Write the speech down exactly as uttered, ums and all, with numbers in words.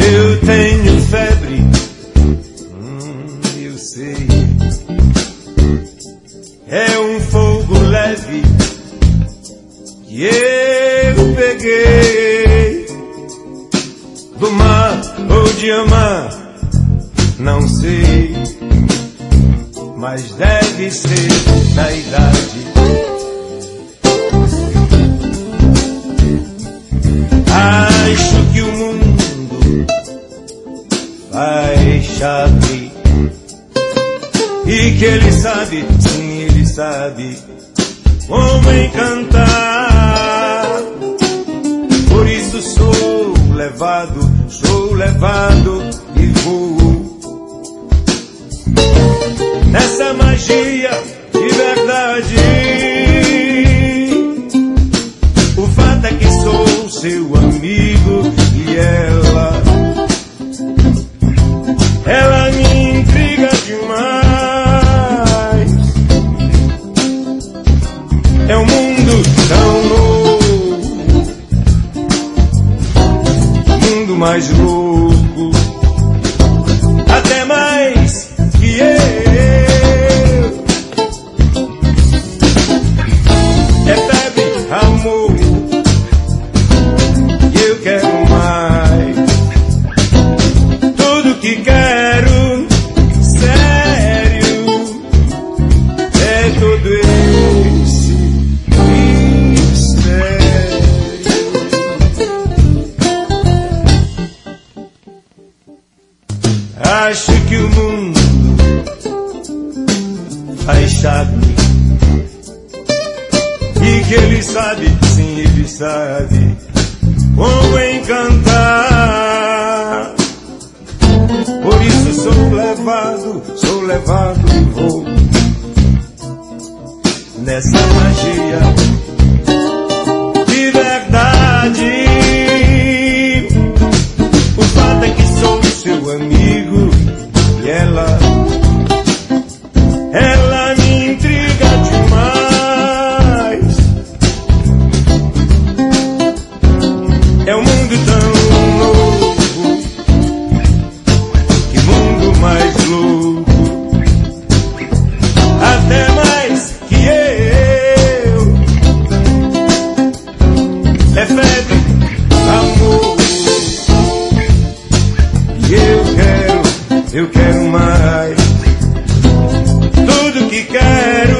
Eu tenho febre, hum, eu sei. É um fogo leve que eu peguei do mar ou de amar, não sei, mas deve ser da idade. Acho que o mundo vai chave e que ele sabe, sim, ele sabe como encantar. Por isso sou levado, sou levado e vou nessa magia de verdade. O fato é que sou seu amigo e ela, ela me intriga demais. É um mundo tão novo, mundo mais louco, até mais que eu. É febre, amor, e eu quero mais. Tudo que quero, sério, é todo esse mistério. Acho que o mundo vai chave e que ele sabe, sim, ele sabe como encantar. Por isso sou levado, sou levado e vou nessa magia de verdade. O fato é que sou seu amigo e ela, ela me intriga demais. É um mundo tão novo, que mundo mais louco, até mais que eu. É febre, amor, e eu quero, eu quero mais. Tudo que quero